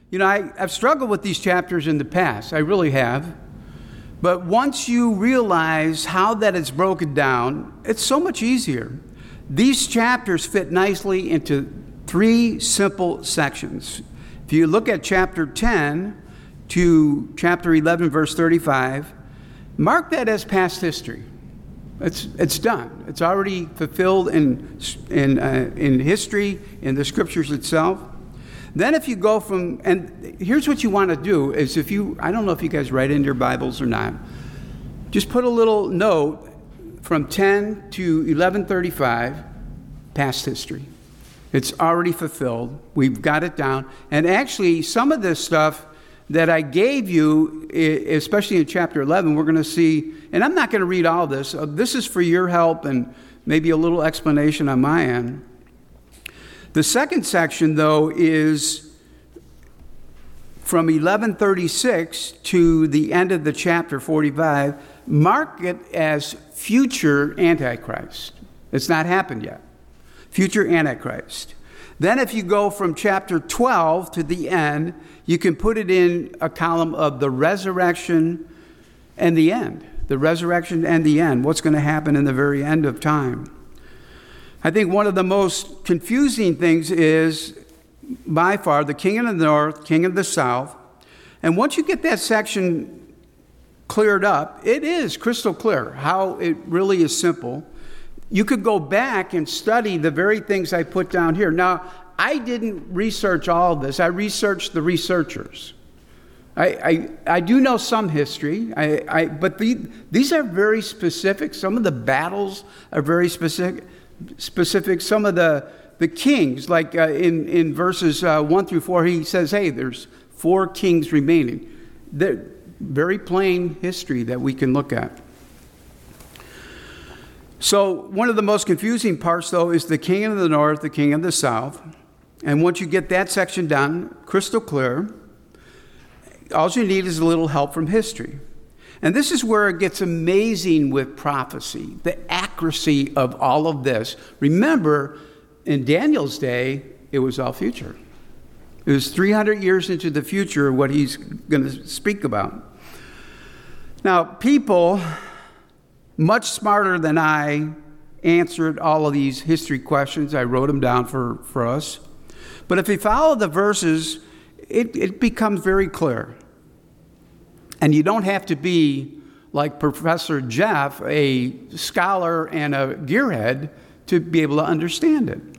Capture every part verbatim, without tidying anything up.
You know, I, I've struggled with these chapters in the past. I really have. But once you realize how that is broken down, it's so much easier. These chapters fit nicely into three simple sections. If you look at chapter ten to chapter eleven, verse thirty-five, mark that as past history. It's it's done. It's already fulfilled in in uh, in history, in the scriptures itself. Then if you go from, and here's what you want to do is if you, I don't know if you guys write in your Bibles or not, just put a little note from ten to eleven thirty-five, past history. It's already fulfilled. We've got it down. And actually, some of this stuff that I gave you, especially in chapter eleven, we're going to see, and I'm not going to read all this. This is for your help and maybe a little explanation on my end. The second section, though, is from eleven thirty-six to the end of the chapter forty-five. Mark it as future Antichrist. It's not happened yet. Future Antichrist. Then if you go from chapter twelve to the end, you can put it in a column of the resurrection and the end. The resurrection and the end. What's going to happen in the very end of time. I think one of the most confusing things is, by far, the king of the north, king of the south. And once you get that section cleared up, it is crystal clear how it really is simple. You could go back and study the very things I put down here. Now, I didn't research all of this. I researched the researchers. I, I, I do know some history, I, I, but the, these are very specific. Some of the battles are very specific. Specific. Some of the, the kings, like uh, in, in verses uh, one through four, he says, hey, there's four kings remaining. They're very plain history that we can look at. So one of the most confusing parts, though, is the king of the north, the king of the south. And once you get that section done, crystal clear, all you need is a little help from history. And this is where it gets amazing with prophecy, the accuracy of all of this. Remember, in Daniel's day, it was all future. It was three hundred years into the future what he's going to speak about. Now, people much smarter than I answered all of these history questions. I wrote them down for, for us. But if you follow the verses, it, it becomes very clear. And you don't have to be like Professor Jeff, a scholar and a gearhead, to be able to understand it.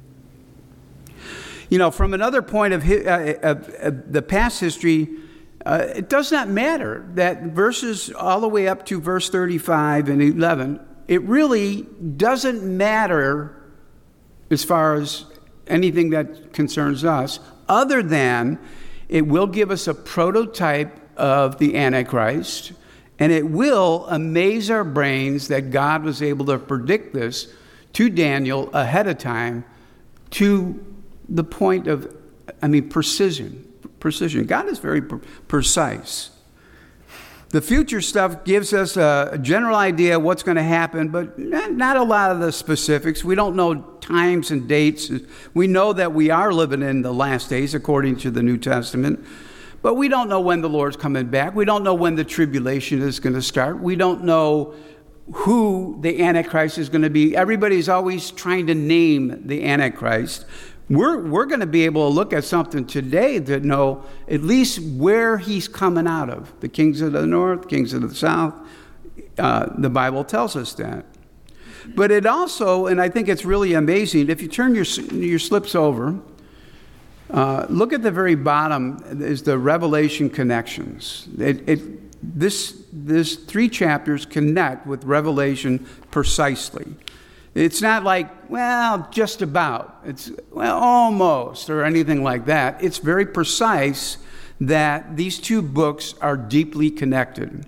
You know, from another point of, uh, of, of the past history, uh, it does not matter that verses all the way up to verse thirty-five and eleven, it really doesn't matter as far as anything that concerns us, other than it will give us a prototype of the Antichrist, and it will amaze our brains that God was able to predict this to Daniel ahead of time to the point of, I mean, precision. Precision. God is very pre- precise. The future stuff gives us a, a general idea of what's going to happen, but not, not a lot of the specifics. We don't know times and dates. We know that we are living in the last days according to the New Testament. But we don't know when the Lord's coming back. We don't know when the tribulation is going to start. We don't know who the Antichrist is going to be. Everybody's always trying to name the Antichrist. We're, we're going to be able to look at something today to know at least where he's coming out of. The kings of the north, kings of the south. Uh, the Bible tells us that. But it also, and I think it's really amazing, if you turn your, your slips over, Uh, look at the very bottom is the Revelation connections. It, it, this, this three chapters connect with Revelation precisely. It's not like, well, just about. It's, well, almost, or anything like that. It's very precise that these two books are deeply connected.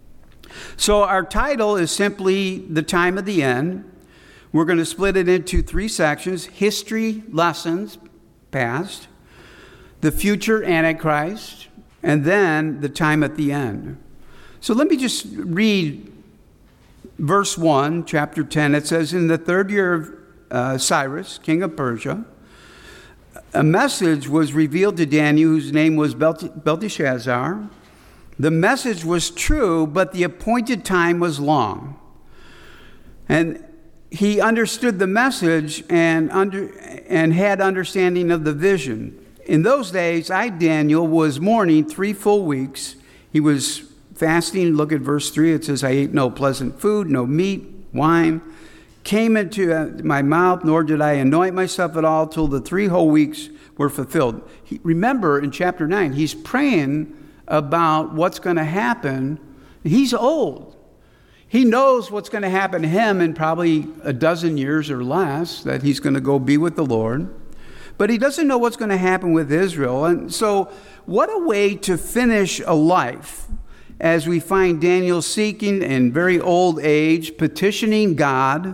So our title is simply The Time of the End. We're going to split it into three sections: history lessons, past, the future Antichrist, and then the time at the end. So let me just read verse one, chapter ten. It says, in the third year of uh, Cyrus, king of Persia, a message was revealed to Daniel, whose name was Belteshazzar. The message was true, but the appointed time was long. And he understood the message and under and had understanding of the vision. In those days, I, Daniel, was mourning three full weeks. He was fasting. Look at verse three. It says, I ate no pleasant food, no meat, wine came into my mouth, nor did I anoint myself at all till the three whole weeks were fulfilled. He, remember, in chapter nine, he's praying about what's going to happen. He's old. He knows what's going to happen to him in probably a dozen years or less, that he's going to go be with the Lord. But he doesn't know what's going to happen with Israel. And so what a way to finish a life, as we find Daniel seeking in very old age, petitioning God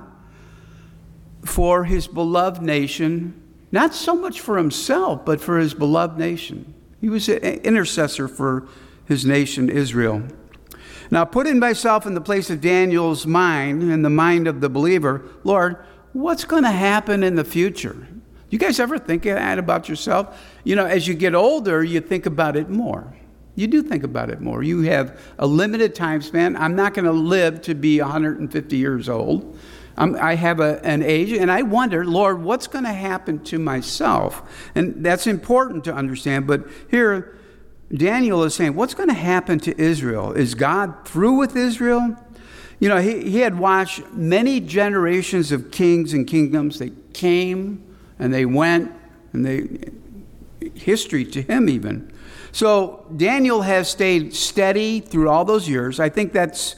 for his beloved nation, not so much for himself, but for his beloved nation. He was an intercessor for his nation, Israel. Now, putting myself in the place of Daniel's mind and the mind of the believer, Lord, what's going to happen in the future? You guys ever think that about yourself? You know, as you get older, you think about it more. You do think about it more. You have a limited time span. I'm not going to live to be one hundred fifty years old. I'm, I have a, an age, and I wonder, Lord, what's going to happen to myself? And that's important to understand. But here, Daniel is saying, what's going to happen to Israel? Is God through with Israel? You know, he, he had watched many generations of kings and kingdoms. They came and they went, and they history to him even. So Daniel has stayed steady through all those years. I think that's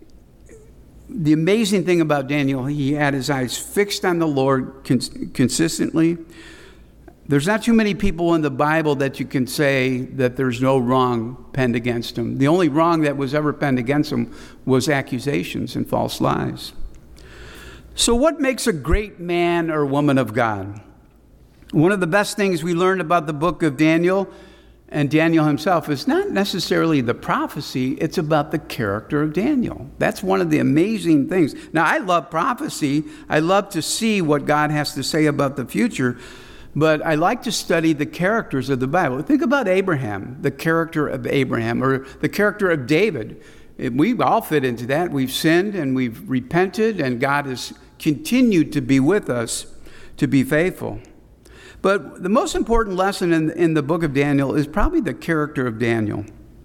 the amazing thing about Daniel. He had his eyes fixed on the Lord cons- consistently. There's not too many people in the Bible that you can say that there's no wrong penned against them. The only wrong that was ever penned against them was accusations and false lies. So what makes a great man or woman of God? One of the best things we learned about the book of Daniel and Daniel himself is not necessarily the prophecy, it's about the character of Daniel. That's one of the amazing things. Now, I love prophecy. I love to see what God has to say about the future. But I like to study the characters of the Bible. Think about Abraham, the character of Abraham, or the character of David. We all fit into that. We've sinned and we've repented, and God has continued to be with us to be faithful. But the most important lesson in, in the book of Daniel is probably the character of Daniel.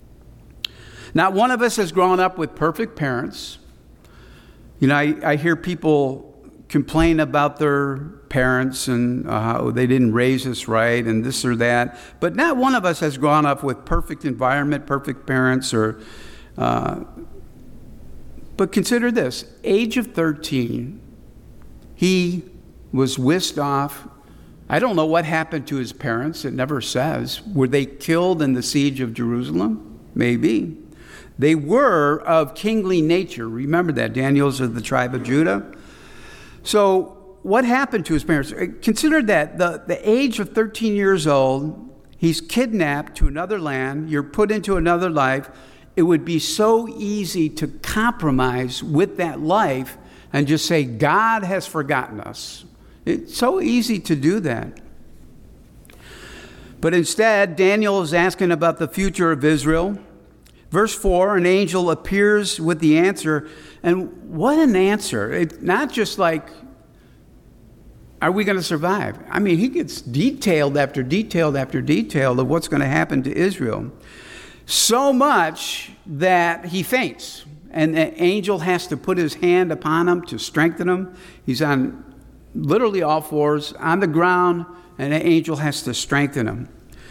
Not one of us has grown up with perfect parents. You know, I, I hear people complain about their parents and uh, how they didn't raise us right and this or that. But not one of us has grown up with perfect environment, perfect parents. Or, uh, but consider this, age of thirteen, he was whisked off. I don't know what happened to his parents. It never says. Were they killed in the siege of Jerusalem? Maybe. They were of kingly nature. Remember that. Daniel's of the tribe of Judah. So what happened to his parents? Consider that the, the age of thirteen years old, he's kidnapped to another land. You're put into another life. It would be so easy to compromise with that life and just say, God has forgotten us. It's so easy to do that. But instead, Daniel is asking about the future of Israel. Verse four, an angel appears with the answer. And what an answer. It's not just like, are we going to survive? I mean, he gets detailed after detailed after detailed of what's going to happen to Israel. So much that he faints. And the angel has to put his hand upon him to strengthen him. He's on literally all fours on the ground, and the angel has to strengthen him.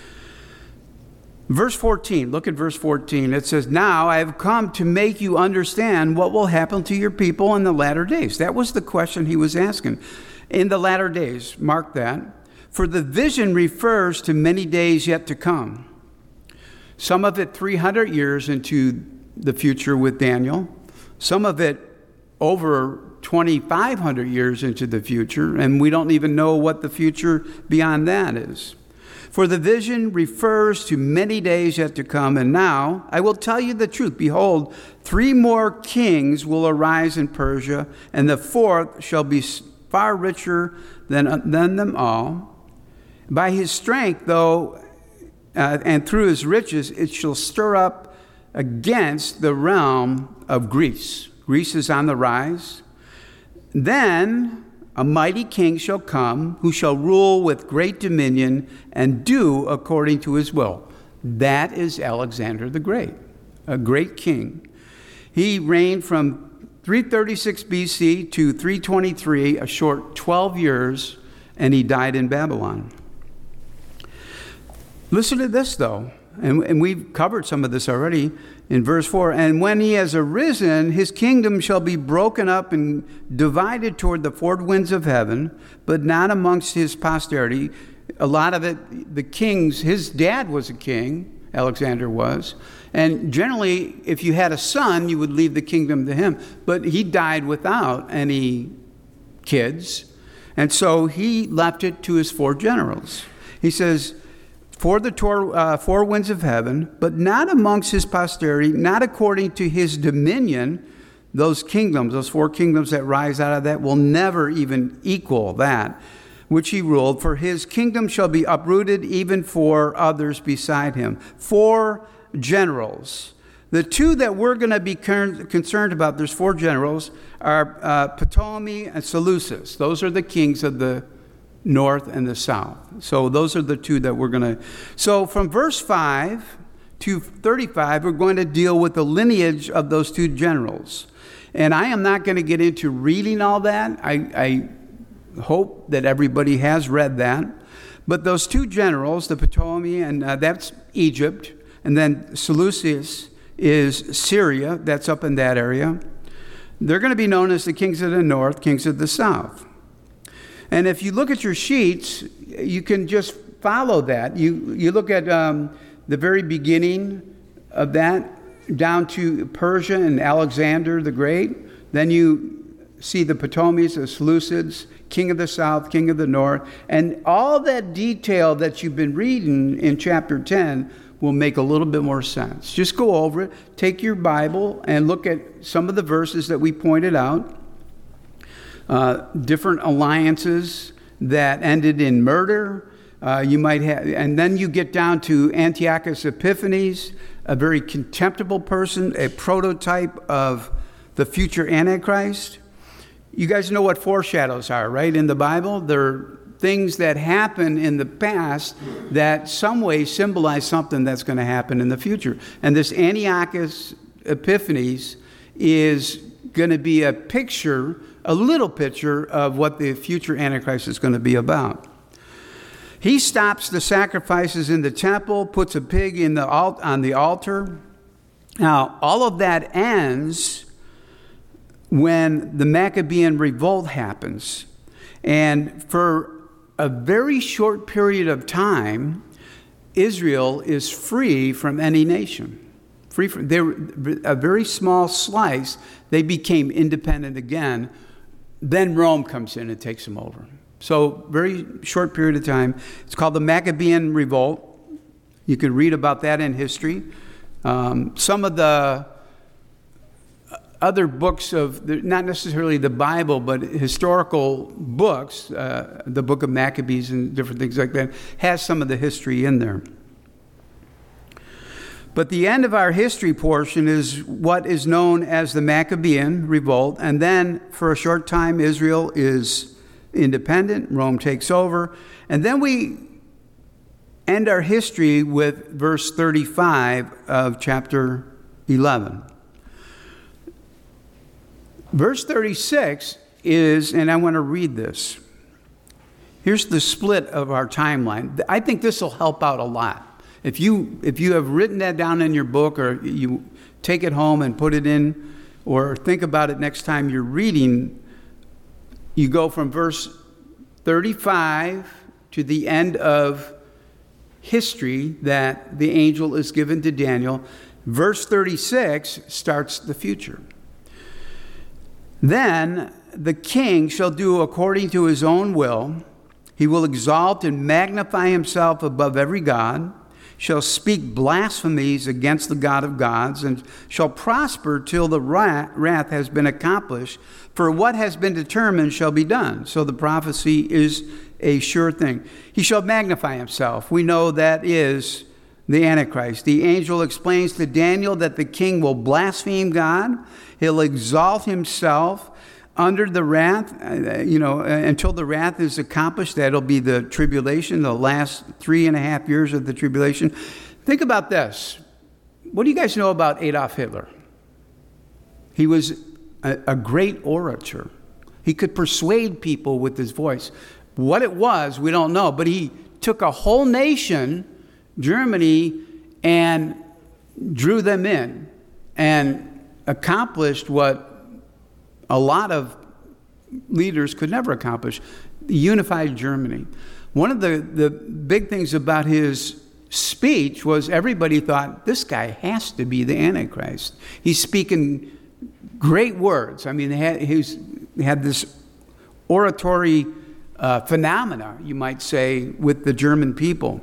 Verse fourteen, look at verse fourteen. It says, now I have come to make you understand what will happen to your people in the latter days. That was the question he was asking. In the latter days, mark that. For the vision refers to many days yet to come. Some of it three hundred years into the future with Daniel. Some of it over twenty-five hundred years into the future, and we don't even know what the future beyond that is. For the vision refers to many days yet to come, and now I will tell you the truth. Behold, three more kings will arise in Persia, and the fourth shall be far richer than, than them all. By his strength, though, uh, and through his riches, it shall stir up against the realm of Greece. Greece is on the rise. Then a mighty king shall come, who shall rule with great dominion and do according to his will. That is Alexander the Great, a great king. He reigned from three thirty-six B C to three twenty-three, a short twelve years, and he died in Babylon. Listen to this, though, and, and we've covered some of this already in verse four. And when he has arisen, his kingdom shall be broken up and divided toward the four winds of heaven, but not amongst his posterity. A lot of it, the kings, his dad was a king, Alexander was. And generally, if you had a son, you would leave the kingdom to him. But he died without any kids. And so he left it to his four generals. He says, for the tor- uh, four winds of heaven, but not amongst his posterity, not according to his dominion. Those kingdoms, those four kingdoms that rise out of that will never even equal that which he ruled. For his kingdom shall be uprooted even for others beside him. Four generals. The two that we're going to be concerned about, there's four generals, are uh, Ptolemy and Seleucus. Those are the kings of the north and the south. So those are the two that we're going to. So from verse five to thirty-five, we're going to deal with the lineage of those two generals. And I am not going to get into reading all that. I, I hope that everybody has read that. But those two generals, the Ptolemy, and uh, that's Egypt, and then Seleucus is Syria, that's up in that area. They're going to be known as the kings of the north, kings of the south. And if you look at your sheets, you can just follow that. You you look at um, the very beginning of that down to Persia and Alexander the Great. Then you see the Ptolemies, the Seleucids, king of the south, king of the north. And all that detail that you've been reading in chapter ten will make a little bit more sense. Just go over it. Take your Bible and look at some of the verses that we pointed out. Uh, different alliances that ended in murder. Uh, you might have, and then you get down to Antiochus Epiphanes, a very contemptible person, a prototype of the future Antichrist. You guys know what foreshadows are, right? In the Bible, they're things that happen in the past that some way symbolize something that's going to happen in the future. And this Antiochus Epiphanes is going to be a picture, a little picture of what the future Antichrist is going to be about. He stops the sacrifices in the temple, puts a pig in the alt- on the altar. Now, all of that ends when the Maccabean revolt happens. And for a very short period of time, Israel is free from any nation. Free from, they were a very small slice. They became independent again. Then Rome comes in and takes them over. So very short period of time. It's called the Maccabean Revolt. You can read about that in history. Um, some of the other books of, not necessarily the Bible, but historical books, uh, the book of Maccabees and different things like that, has some of the history in there. But the end of our history portion is what is known as the Maccabean Revolt. And then for a short time, Israel is independent. Rome takes over. And then we end our history with verse thirty-five of chapter eleven. Verse thirty-six is, and I want to read this. Here's the split of our timeline. I think this will help out a lot. If you if you have written that down in your book, or you take it home and put it in, or think about it next time you're reading, you go from verse thirty-five to the end of history that the angel is given to Daniel. Verse thirty-six starts the future. Then the king shall do according to his own will. He will exalt and magnify himself above every god, shall speak blasphemies against the God of gods, and shall prosper till the wrath has been accomplished. For what has been determined shall be done. So the prophecy is a sure thing. He shall magnify himself. We know that is the Antichrist. The angel explains to Daniel that the king will blaspheme God. He'll exalt himself under the wrath, you know, until the wrath is accomplished. That'll be the tribulation, the last three and a half years of the tribulation. Think about this. What do you guys know about Adolf Hitler? He was a, a great orator. He could persuade people with his voice. What it was, we don't know, but he took a whole nation, Germany, and drew them in and accomplished what a lot of leaders could never accomplish, unified Germany. One of the, the big things about his speech was everybody thought, this guy has to be the Antichrist. He's speaking great words. I mean, he had, he was, he had this oratory uh, phenomena, you might say, with the German people.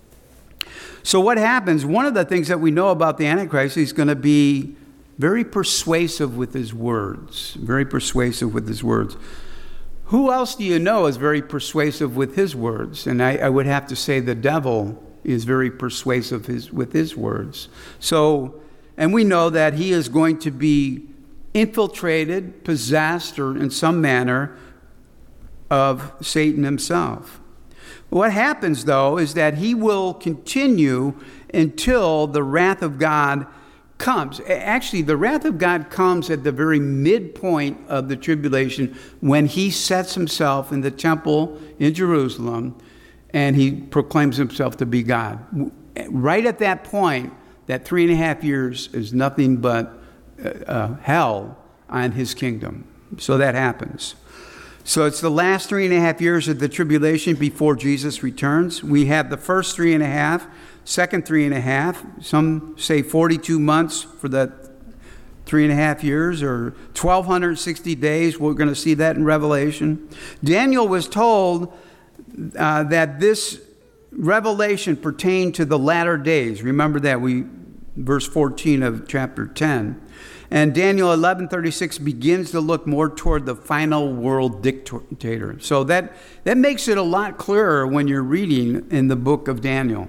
So what happens, one of the things that we know about the Antichrist, he's going to be very persuasive with his words. Very persuasive with his words. Who else do you know is very persuasive with his words? And I, I would have to say the devil is very persuasive his, with his words. So, and we know that he is going to be infiltrated, possessed, or in some manner of Satan himself. What happens, though, is that he will continue until the wrath of God comes. Actually, the wrath of God comes at the very midpoint of the tribulation when he sets himself in the temple in Jerusalem and he proclaims himself to be God. Right at that point, that three and a half years is nothing but uh, hell on his kingdom. So that happens. So it's the last three and a half years of the tribulation before Jesus returns. We have the first three and a half, second three and a half. Some say forty-two months for that three and a half years, or twelve sixty days. We're going to see that in Revelation. Daniel was told uh, that this revelation pertained to the latter days. Remember that, we verse fourteen of chapter ten. And Daniel eleven thirty-six begins to look more toward the final world dictator. So that, that makes it a lot clearer when you're reading in the book of Daniel.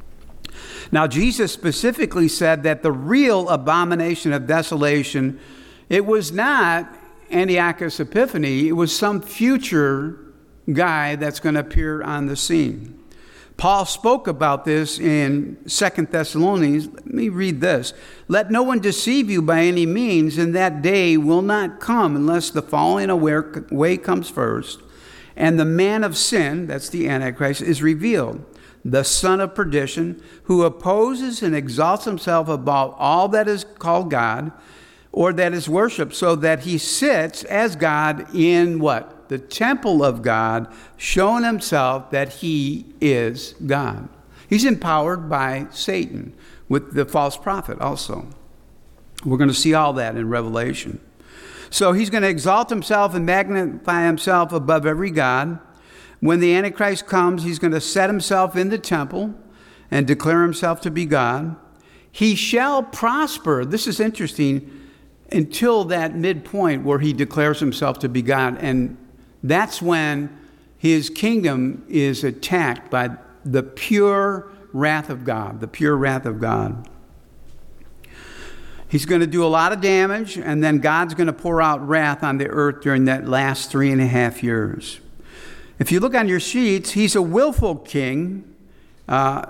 Now, Jesus specifically said that the real abomination of desolation, it was not Antiochus Epiphanes, it was some future guy that's going to appear on the scene. Paul spoke about this in Second Thessalonians. Let me read this. Let no one deceive you by any means, and that day will not come unless the falling away comes first, and the man of sin, that's the Antichrist, is revealed, the son of perdition, who opposes and exalts himself above all that is called God, or that is worshipped, so that he sits as God in what? The temple of God, showing himself that he is God. He's empowered by Satan with the false prophet also. We're going to see all that in Revelation. So he's going to exalt himself and magnify himself above every god. When the Antichrist comes, he's going to set himself in the temple and declare himself to be God. He shall prosper. This is interesting, until that midpoint where he declares himself to be God. And that's when his kingdom is attacked by the pure wrath of God, the pure wrath of God. He's going to do a lot of damage, and then God's going to pour out wrath on the earth during that last three and a half years. If you look on your sheets, he's a willful king. Uh,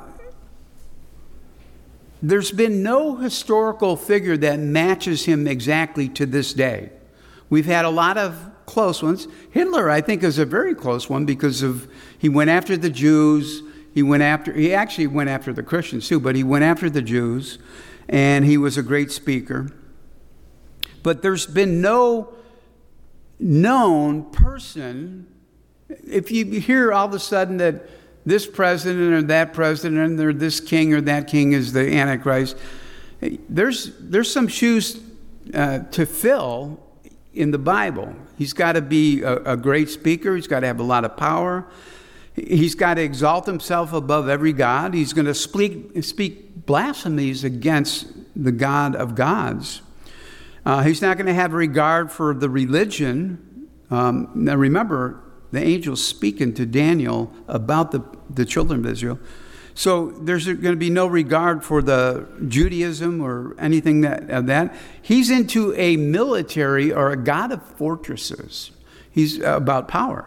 there's been no historical figure that matches him exactly to this day. We've had a lot of close ones. Hitler, I think, is a very close one because of he went after the Jews. He went after he actually went after the Christians too, but he went after the Jews, and he was a great speaker. But there's been no known person. If you hear all of a sudden that this president or that president or this king or that king is the Antichrist, there's there's some shoes uh, to fill in the Bible. He's got to be a, a great speaker. He's got to have a lot of power. He's got to exalt himself above every god. He's going to speak, speak blasphemies against the God of gods. Uh, he's not going to have regard for the religion. Um, now remember, the angel speaking to Daniel about the, the children of Israel. So there's going to be no regard for the Judaism or anything that, of that. He's into a military or a god of fortresses. He's about power.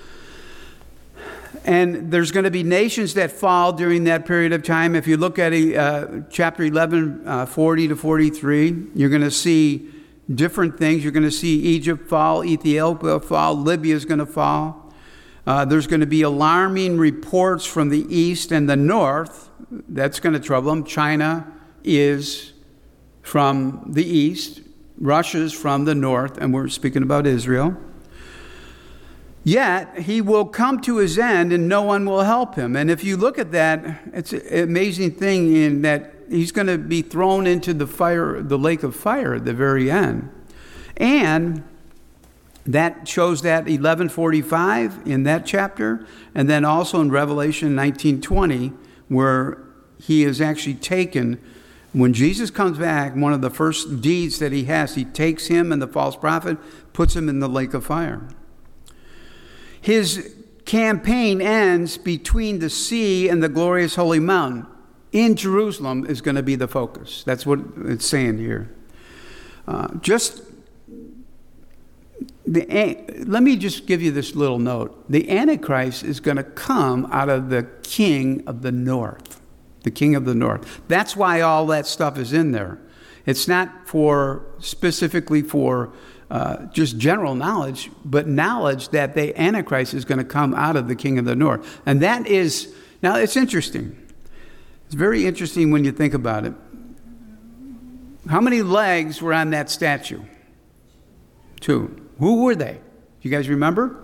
And there's going to be nations that fall during that period of time. If you look at uh, chapter eleven, uh, forty to forty-three, you're going to see different things. You're going to see Egypt fall, Ethiopia fall, Libya is going to fall. Uh, there's going to be alarming reports from the east and the north. That's going to trouble them. China is from the east. Russia's from the north. And we're speaking about Israel. Yet he will come to his end and no one will help him. And if you look at that, it's an amazing thing in that he's going to be thrown into the fire, the lake of fire at the very end. And that shows that eleven forty-five in that chapter, and then also in Revelation nineteen twenty, where he is actually taken. When Jesus comes back, one of the first deeds that he has, he takes him and the false prophet, puts him in the lake of fire. His campaign ends between the sea and the glorious holy mountain. In Jerusalem is going to be the focus. That's what it's saying here. Uh, just the, let me just give you this little note. The Antichrist is going to come out of the king of the north. The king of the north. That's why all that stuff is in there. It's not for specifically for uh, just general knowledge, but knowledge that the Antichrist is going to come out of the king of the north. And that is, now it's interesting. It's very interesting when you think about it. How many legs were on that statue? Two. Who were they? Do you guys remember?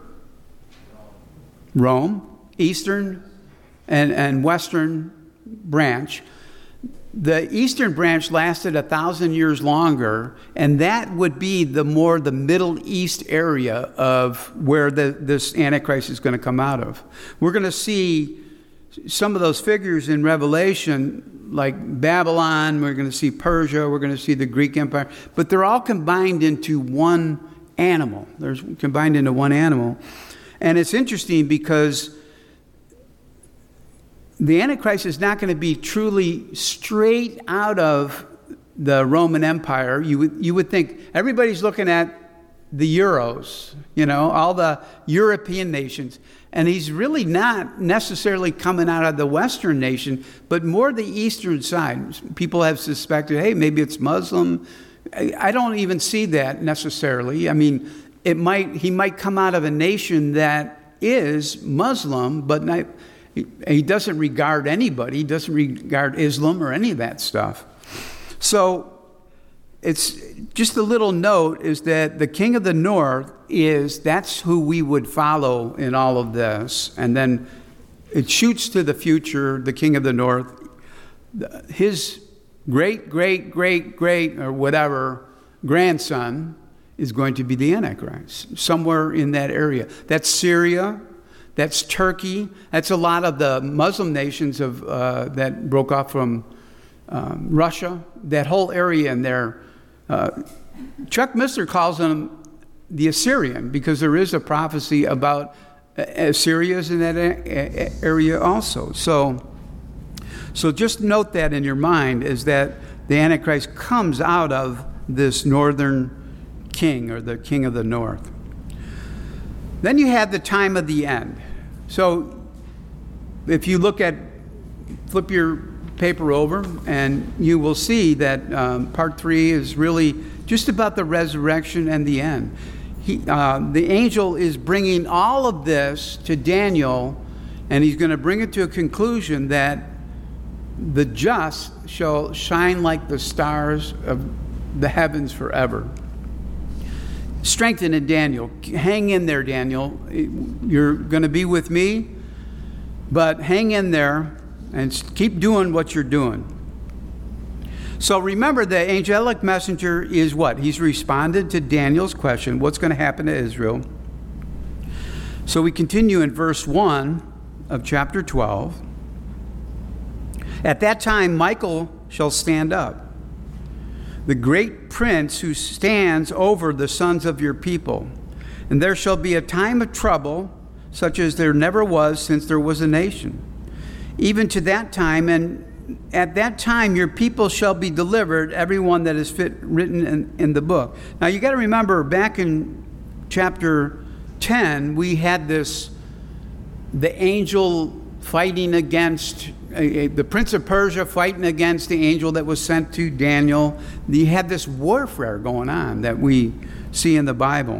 Rome, Eastern and, and Western branch. The Eastern branch lasted a thousand years longer, and that would be the more the Middle East area of where the, this Antichrist is going to come out of. We're going to see some of those figures in Revelation, like Babylon, we're going to see Persia, we're going to see the Greek Empire, but they're all combined into one animal. They're combined into one animal. And it's interesting because the Antichrist is not going to be truly straight out of the Roman Empire. You would, you would think everybody's looking at the Euros, you know, all the European nations. And he's really not necessarily coming out of the Western nation, but more the Eastern side. People have suspected, hey, maybe it's Muslim. I don't even see that necessarily. I mean, it might he might come out of a nation that is Muslim, but not, he doesn't regard anybody. He doesn't regard Islam or any of that stuff. So it's just a little note is that the king of the north is, that's who we would follow in all of this. And then it shoots to the future, the king of the north. His great, great, great, great, or whatever, grandson is going to be the Antichrist, somewhere in that area. That's Syria. That's Turkey. That's a lot of the Muslim nations of uh, that broke off from um, Russia. That whole area in there. Uh, Chuck Missler calls them the Assyrian because there is a prophecy about Assyria's in that a- area also. So, so just note that in your mind is that the Antichrist comes out of this northern king or the king of the north. Then you have the time of the end. So if you look at, flip your paper over, and you will see that um, part three is really just about the resurrection and the end. He, uh, the angel is bringing all of this to Daniel, and he's going to bring it to a conclusion that the just shall shine like the stars of the heavens forever. Strengthen in Daniel. Hang in there, Daniel. You're going to be with me, but hang in there and keep doing what you're doing. So remember, the angelic messenger is what? He's responded to Daniel's question, what's going to happen to Israel? So we continue in verse one of chapter twelve. At that time, Michael shall stand up, the great prince who stands over the sons of your people. And there shall be a time of trouble, such as there never was since there was a nation, even to that time, and at that time your people shall be delivered, everyone that is fit written in, in the book. Now you got to remember, back in chapter ten, we had this, the angel fighting against, uh, the prince of Persia fighting against the angel that was sent to Daniel. You had this warfare going on that we see in the Bible.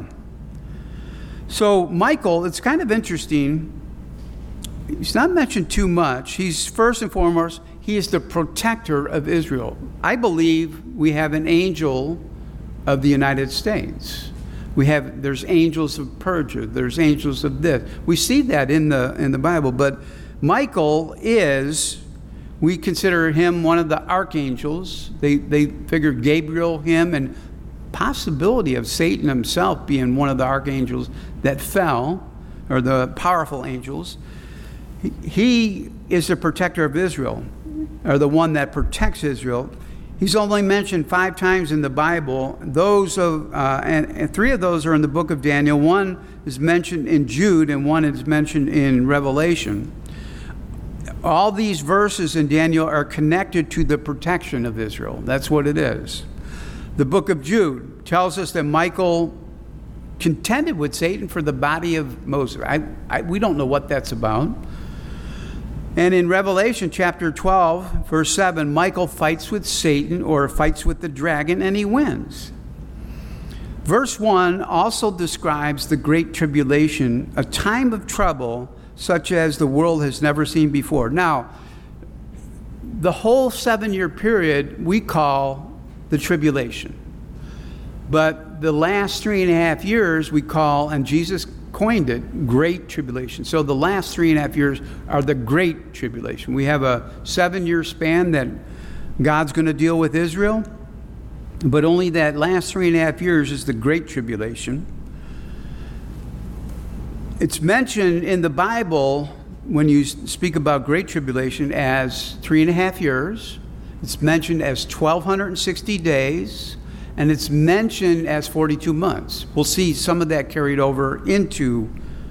So Michael, it's kind of interesting. He's not mentioned too much. He's first and foremost, he is the protector of Israel. I believe we have an angel of the United States. We have, there's angels of Persia, there's angels of this. We see that in the in the Bible, but Michael is, we consider him one of the archangels. They they figured Gabriel, him, and possibility of Satan himself being one of the archangels that fell, or the powerful angels. He, he is the protector of Israel, or the one that protects Israel. He's only mentioned five times in the Bible. Those of uh, and, and three of those are in the book of Daniel. One is mentioned in Jude, and one is mentioned in Revelation. All these verses in Daniel are connected to the protection of Israel. That's what it is. The book of Jude tells us that Michael contended with Satan for the body of Moses. I, I, we don't know what that's about. And in Revelation chapter twelve, verse seven, Michael fights with Satan, or fights with the dragon, and he wins. Verse one also describes the great tribulation, a time of trouble such as the world has never seen before. Now, the whole seven-year period we call the tribulation. But the last three and a half years we call, and Jesus coined it, great tribulation. So the last three and a half years are the great tribulation. We have a seven-year span that God's going to deal with Israel, but only that last three and a half years is the great tribulation. It's mentioned in the Bible when you speak about great tribulation as three and a half years. It's mentioned as twelve sixty days, and it's mentioned as forty-two months. We'll see some of that carried over into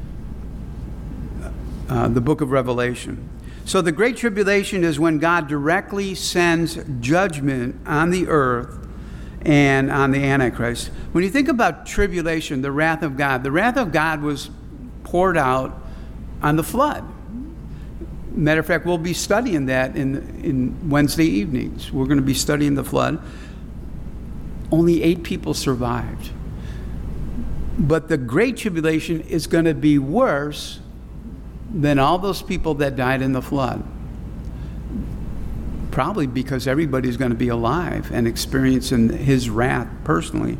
uh, the book of Revelation. So the Great Tribulation is when God directly sends judgment on the earth and on the Antichrist. When you think about tribulation, the wrath of God, the wrath of God was poured out on the flood. Matter of fact, we'll be studying that in, in Wednesday evenings. We're going to be studying the flood. Only eight people survived. But the Great Tribulation is going to be worse than all those people that died in the flood. Probably because everybody's going to be alive and experiencing his wrath personally.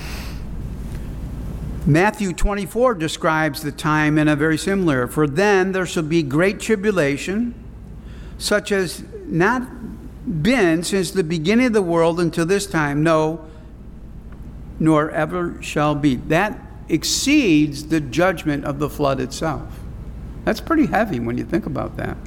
Matthew twenty-four describes the time in a very similar. For then there shall be great tribulation, such as not been since the beginning of the world until this time, no, nor ever shall be. That exceeds the judgment of the flood itself. That's pretty heavy when you think about that.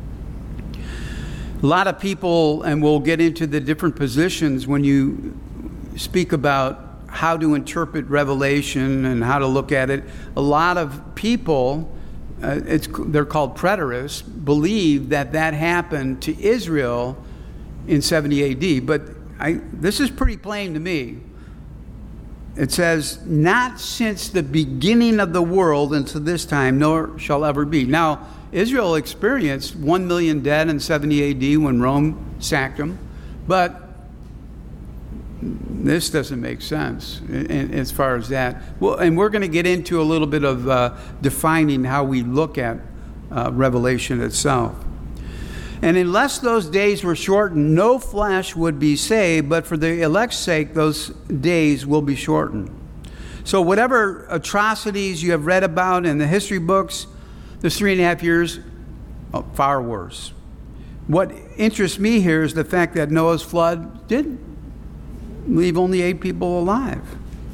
A lot of people, and we'll get into the different positions when you speak about how to interpret Revelation and how to look at it. A lot of people, uh, it's they're called preterists, believe that that happened to Israel in seventy A D. But I, this is pretty plain to me. It says, not since the beginning of the world until this time, nor shall ever be. Now, Israel experienced one million dead in seventy A D when Rome sacked them, but this doesn't make sense as far as that. Well, and we're going to get into a little bit of uh, defining how we look at uh, Revelation itself. And unless those days were shortened, no flesh would be saved, but for the elect's sake, those days will be shortened. So whatever atrocities you have read about in the history books, this three and a half years, oh, far worse. What interests me here is the fact that Noah's flood did leave only eight people alive.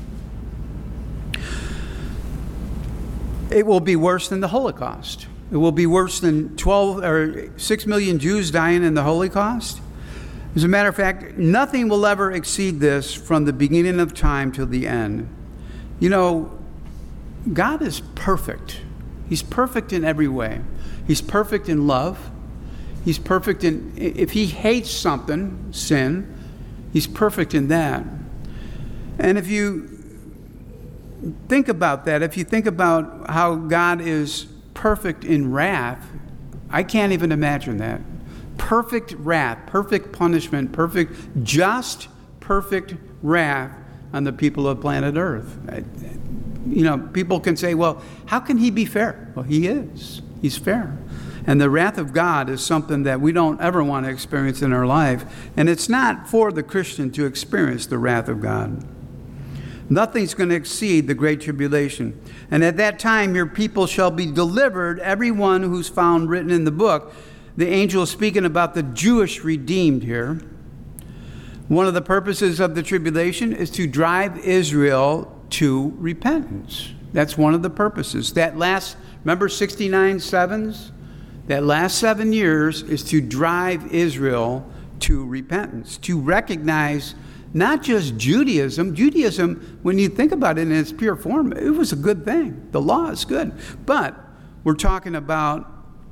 It will be worse than the Holocaust. It will be worse than twelve or six million Jews dying in the Holocaust. As a matter of fact, nothing will ever exceed this from the beginning of time till the end. You know, God is perfect. He's perfect in every way. He's perfect in love. He's perfect in, if he hates something, sin, he's perfect in that. And if you think about that, if you think about how God is perfect in wrath, I can't even imagine that. Perfect wrath, perfect punishment, perfect, just perfect wrath on the people of planet Earth. You know, people can say, well, how can he be fair? Well, he is. He's fair. And the wrath of God is something that we don't ever want to experience in our life. And it's not for the Christian to experience the wrath of God. Nothing's going to exceed the great tribulation. And at that time, your people shall be delivered, every one who's found written in the book. The angel is speaking about the Jewish redeemed here. One of the purposes of the tribulation is to drive Israel to repentance. That's one of the purposes. That last, remember sixty-nine sevens? That last seven years is to drive Israel to repentance, to recognize not just Judaism. Judaism, when you think about it in its pure form, it was a good thing. The law is good. But we're talking about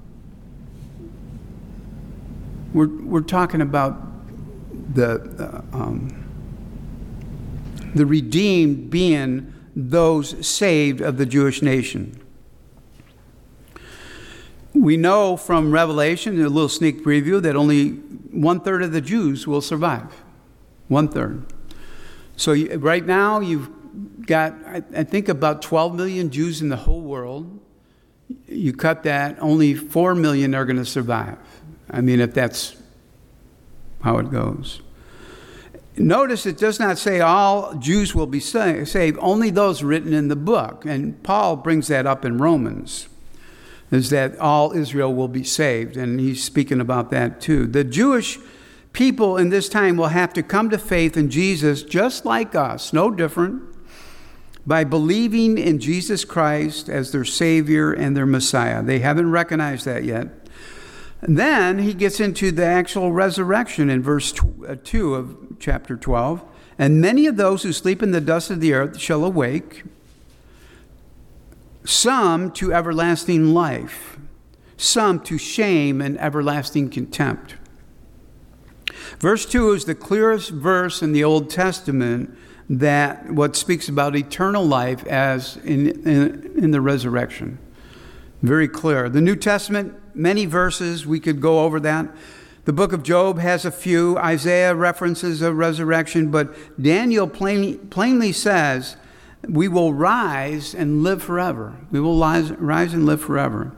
we're we're talking about the uh, um, the redeemed being those saved of the Jewish nation. We know from Revelation, a little sneak preview, that only one-third of the Jews will survive. One-third. So you, right now, you've got, I, I think, about twelve million Jews in the whole world. You cut that, only four million are going to survive. I mean, if that's how it goes. Notice it does not say all Jews will be sa- saved, only those written in the book. And Paul brings that up in Romans, is that all Israel will be saved. And he's speaking about that too. The Jewish people in this time will have to come to faith in Jesus just like us, no different, by believing in Jesus Christ as their Savior and their Messiah. They haven't recognized that yet. And then he gets into the actual resurrection in verse two of chapter twelve. And many of those who sleep in the dust of the earth shall awake, some to everlasting life, some to shame and everlasting contempt. Verse two is the clearest verse in the Old Testament that what speaks about eternal life as in, in, in the resurrection. Very clear. The New Testament, many verses, we could go over that. The book of Job has a few. Isaiah references a resurrection, but Daniel plainly, plainly says, we will rise and live forever. We will rise, rise and live forever.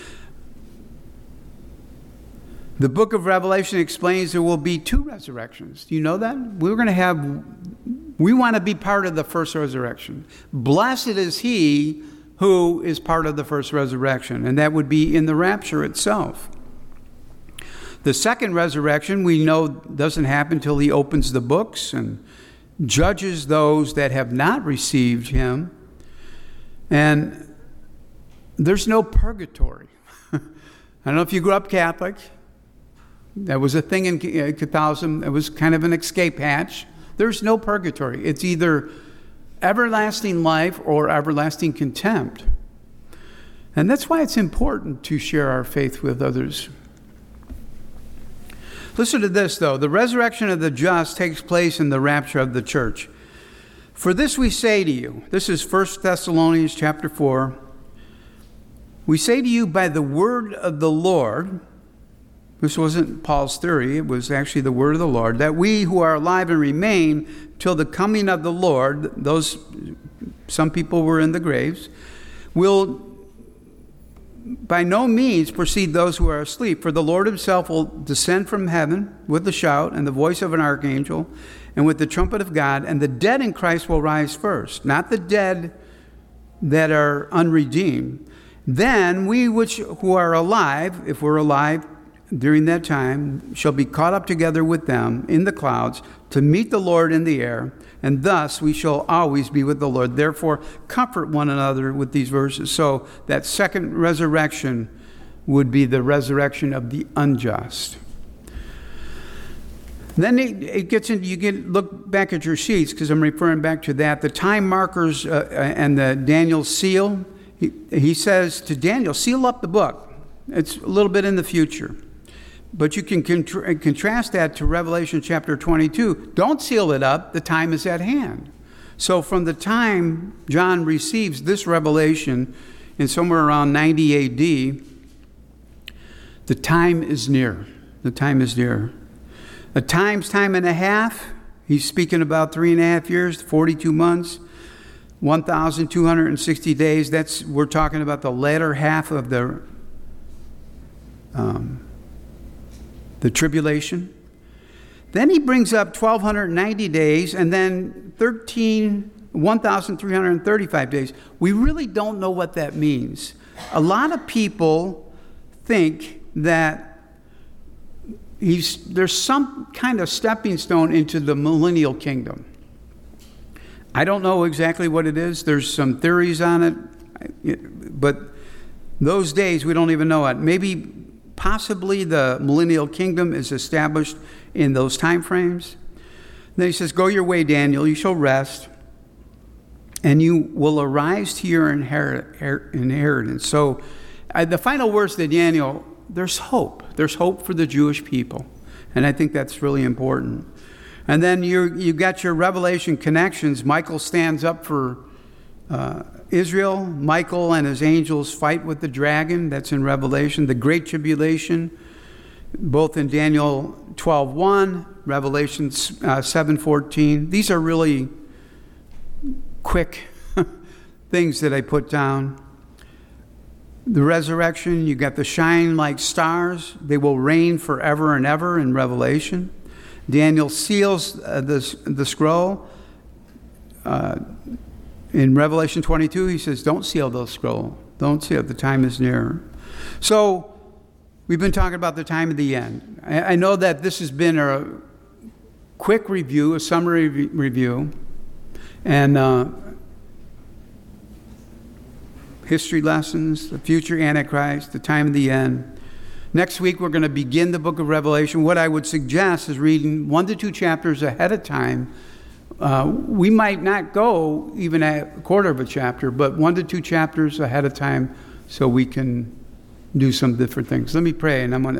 The book of Revelation explains there will be two resurrections. Do you know that? We're going to have, we want to be part of the first resurrection. Blessed is he who is part of the first resurrection, and that would be in the rapture itself. The second resurrection, we know, doesn't happen until he opens the books and judges those that have not received him. And there's no purgatory. I don't know if you grew up Catholic. That was a thing in Catholicism. It was kind of an escape hatch. There's no purgatory. It's either everlasting life or everlasting contempt. And that's why it's important to share our faith with others. Listen to this, though. The resurrection of the just takes place in the rapture of the church. For this we say to you, this is First Thessalonians chapter four. We say to you by the word of the Lord, this wasn't Paul's theory, it was actually the word of the Lord, that we who are alive and remain till the coming of the Lord, those, some people were in the graves, will by no means precede those who are asleep. For the Lord himself will descend from heaven with a shout and the voice of an archangel and with the trumpet of God, and the dead in Christ will rise first, not the dead that are unredeemed. Then we which who are alive, if we're alive during that time, shall be caught up together with them in the clouds to meet the Lord in the air, and thus we shall always be with the Lord. Therefore, comfort one another with these verses. So that second resurrection would be the resurrection of the unjust. Then it, it gets into, you get look back at your sheets, because I'm referring back to that. The time markers uh, and the Daniel seal, He, he says to Daniel, seal up the book. It's a little bit in the future. But you can contra- contrast that to Revelation chapter twenty-two. Don't seal it up. The time is at hand. So from the time John receives this revelation in somewhere around ninety A D, the time is near. The time is near. A time's time and a half. He's speaking about three and a half years, forty-two months, one thousand two hundred sixty days. That's, we're talking about the latter half of the um, the tribulation. Then he brings up twelve ninety days, and then thirteen, one thousand three hundred thirty-five days. We really don't know what that means. A lot of people think that he's there's some kind of stepping stone into the millennial kingdom. I don't know exactly what it is. There's some theories on it, but those days we don't even know it. Maybe possibly the millennial kingdom is established in those time frames. Then he says, go your way, Daniel, you shall rest, and you will arise to your inherit, inheritance. So uh, the final words to Daniel, there's hope. There's hope for the Jewish people. And I think that's really important. And then you you got your Revelation connections. Michael stands up for uh, Israel. Michael and his angels fight with the dragon. That's in Revelation. The Great Tribulation, both in Daniel twelve one, Revelation uh, seven fourteen. These are really quick things that I put down. The resurrection, you got the shine like stars. They will reign forever and ever in Revelation. Daniel seals uh, the, the scroll. Uh, in Revelation twenty-two, he says, don't seal those scroll. Don't seal it. The time is near. So we've been talking about the time of the end. I, I know that this has been a quick review, a summary re- review. And uh, history lessons, the future Antichrist, the time of the end. Next week, we're going to begin the book of Revelation. What I would suggest is reading one to two chapters ahead of time. Uh, we might not go even a quarter of a chapter, but one to two chapters ahead of time so we can do some different things. Let me pray, and I'm going to